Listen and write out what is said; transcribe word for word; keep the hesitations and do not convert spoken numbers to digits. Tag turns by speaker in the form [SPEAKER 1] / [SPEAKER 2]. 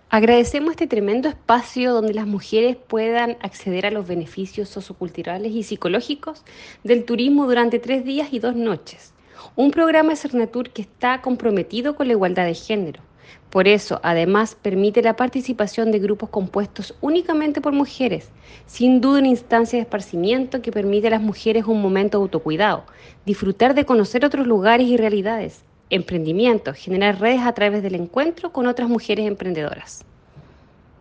[SPEAKER 1] Agradecemos este tremendo espacio donde las mujeres puedan acceder a los beneficios socioculturales y psicológicos del turismo durante tres días y dos noches. Un programa de Cernatur que está comprometido con la igualdad de género. Por eso, además, permite la participación de grupos compuestos únicamente por mujeres, sin duda una instancia de esparcimiento que permite a las mujeres un momento de autocuidado, disfrutar de conocer otros lugares y realidades, emprendimiento, generar redes a través del encuentro con otras mujeres emprendedoras.